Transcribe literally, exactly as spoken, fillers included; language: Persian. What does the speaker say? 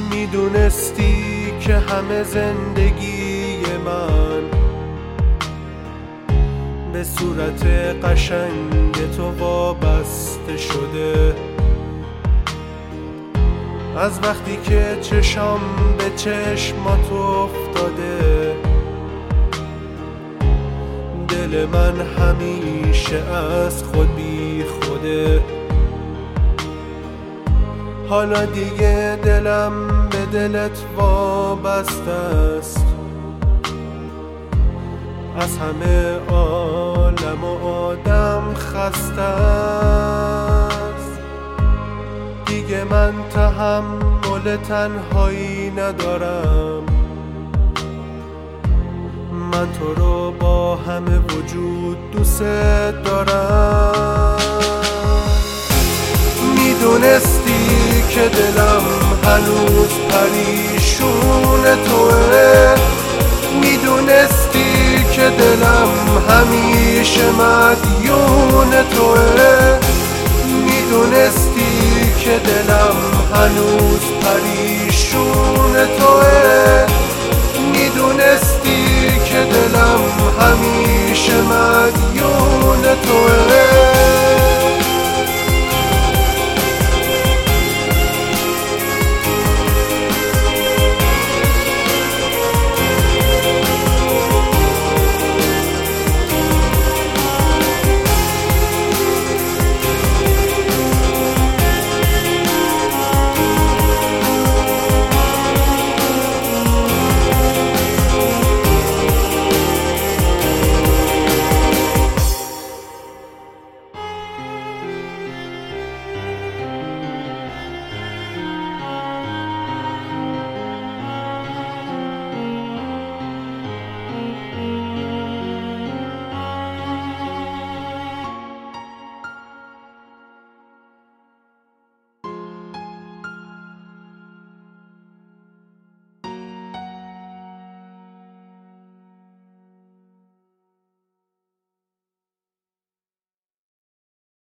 میدونستی که همه زندگی من به صورت قشنگ تو وابسته شده. از وقتی که چشم به چشمات افتاده، دل من همیشه از خود بی خوده. حالا دیگه دلم به دلت وابسته است، از همه عالم و آدم خسته است. دیگه من تحمل تنهایی ندارم، من تو رو با همه وجود دوست دارم. میدونستی که دلم هنوز پریشون توه، میدونستی که دلم همیشه مدیون توه، میدونستی که دلم هنوز پریشون توه، میدونستی که دلم همیشه مدیون توه.